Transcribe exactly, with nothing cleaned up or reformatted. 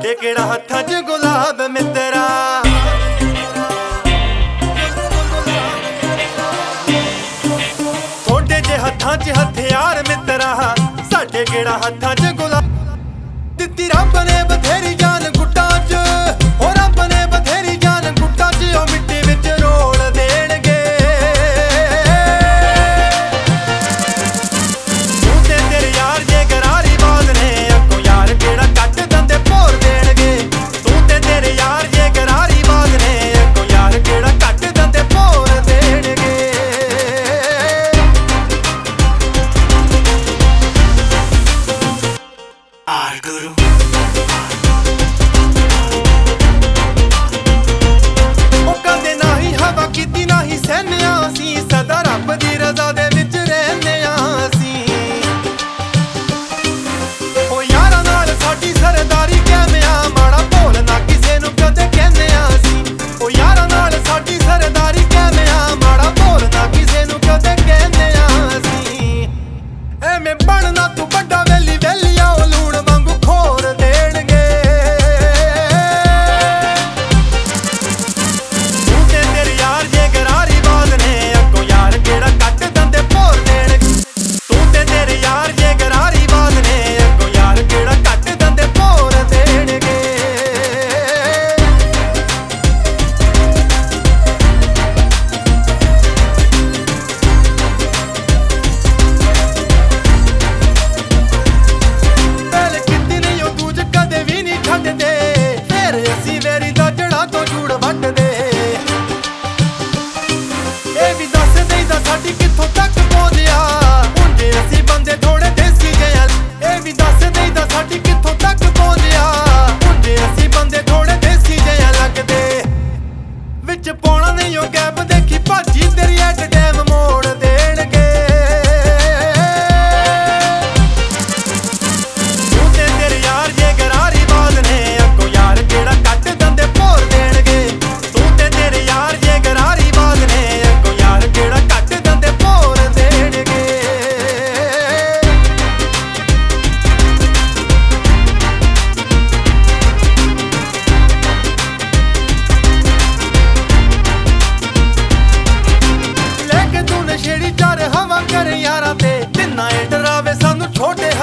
ਸਾਡੇ ਕਿਹੜਾ ਹੱਥਾਂ 'ਚ ਗੁਲਾਬ ਮਿੱਤਰਾ। ਥੋੜੇ ਜੇ ਹੱਥਾਂ 'ਚ ਹਥਿਆਰ ਮਿੱਤਰਾ, ਸਾਡੇ ਕਿਹੜਾ ਹੱਥਾਂ 'ਚ ਗੁਲਾਬ। ਦਿੱਤੀ ਰੱਬ ਨੇ ਬਥੇਰੀ ਜਾਨ ਗੁੱਟਾਂ 'ਚ, ਹੋ ਰੱਬ ਨੇ ਬਥੇਰੀ ਜਾਨ ਗੁੱਟਾਂ 'ਚ, ਉਹ ਮਿੱਟੀ ਵਿੱਚ ਰੋਲ ਦੇਣਗੇ। ਤੂੰ ਤੇ ਤੇਰੇ ਯਾਰ ਜੇ ਗਰਾਰੀ ਬਾਜ਼ ਨੇ, ਅੱਗੋਂ ਯਾਰ ਕਿਹੜਾ ਕੱਟ ਦੰਦੇ ਭੋਰ ਦੇਣਗੇ। ਤੂੰ ਤੇ ਤੇਰੇ ਯਾਰ ਜੇ ਗਰਾਰੀ ਬਾਜ਼ ਨੇ, ਅੱਗੋਂ ਯਾਰ ਕਿਹੜਾ ਕੱਟ ਦੰਦੇ ਭੋਰ ਦੇਣਗੇ। ਆਰ ਗੁਰੂ ਕੀਤੀ ਨਹੀਂ ਸਹਿਨਿਆ, ਅਸੀਂ ਸਦਾ ਰੱਬ ਦੀ ਰਜ਼ਾ ਦੇ ਵਿੱਚ ਰਹਿੰਦੇ ਆਂ। ਅਸੀਂ ਉਹ ਯਾਰਾਂ ਨਾਲ ਸਾਡੀ ਸਰਦਾਰੀ ਕਿਵੇਂ ਆ, ਮਾੜਾ ਭੋਲ ਨਾ ਕਿਸੇ ਨੂੰ ਕਦੇ ਕਹਿੰਦੇ ਆਂ। ਅਸੀਂ ਉਹ ਯਾਰਾਂ ਨਾਲ ਸਾਡੀ ਸਰਦਾਰੀ ਕਿਵੇਂ ਆ, ਮਾੜਾ ਭੋਲ ਨਾ ਕਿਸੇ ਨੂੰ ਕਦੇ ਕਹਿੰਦੇ ਆਂ। ਅਸੀਂ ਐਵੇਂ ਬਣਨਾ ਤੂੰ ਵੱਡਾ ਵੈਲੀ ਵੈਲੀਆ, ਉਹ ਲੂਣ ਵਾਂਗੂ ਖੋਰ ਦੇਣਗੇ। ਅਸੀਂ ਵੇਰੀ ਦਾ ਜੜਾਂ ਤੋਂ ਜੂੜ ਵੱਟਦੇ, ਇਹ ਵੀ ਦੱਸ ਦੇਈਦਾ ਸਾਡੀ ਕਿੱਥੋਂ ਤੱਕ ਪਹੁੰਚਿਆ। ਹੁਣ ਜੇ ਅਸੀਂ ਬੰਦੇ ਥੋੜੇ ਦੇਸੀ ਜਿਹੇ, ਇਹ ਵੀ ਦੱਸ ਦੇਈਦਾ ਸਾਡੀ ਕਿੱਥੋਂ ਤੱਕ ਪਹੁੰਚਿਆ। ਹੁਣ ਜੇ ਅਸੀਂ ਬੰਦੇ ਥੋੜੇ ਦੇਸੀ ਜਿਹੇ ਲੱਗਦੇ, ਵਿੱਚ ਪਾਉਣਾ ਨਹੀਂ ਉਹ ਗੈਪ, ਦੇਖੀ ਭਾਜੀ ਤੇਰੀ ਐਟ ਟਾਈਮ ਮੋੜ ਦੇਣਗੇ। ਤੂੰ ਤੇ ਤੇਰੇ ਯਾਰ ਜੇ ਗਰਾਰੀ ਬਾਜ਼ ਨੇ, ਅੱਗੋਂ ਯਾਰ ਕਿਹੜਾ ਕੱਟ ਦੰਦੇ ਭੋਰ ਦੇਣਗੇ। ਤੂੰ ਤੇ ਤੇਰੇ ਯਾਰ ਜੇ ਗਰਾਰੀ ਬਾਜ਼ ਨੇ, ਅੱਗੋਂ ਯਾਰ ਕਿਹੜਾ ਕੱਟ ਦੰਦੇ ਭੋਰ ਦੇਣਗੇ। ਲੈ ਕੇ ਤੂੰ ਨਸ਼ੇੜੀ ਚਾਰ ਹਵਾ ਕਰ ਯਾਰਾਂ ਤੇ, ਤਿੰਨਾਂ ਏ ਡਰਾਵੇ ਸਾਨੂੰ ਛੋਟੇ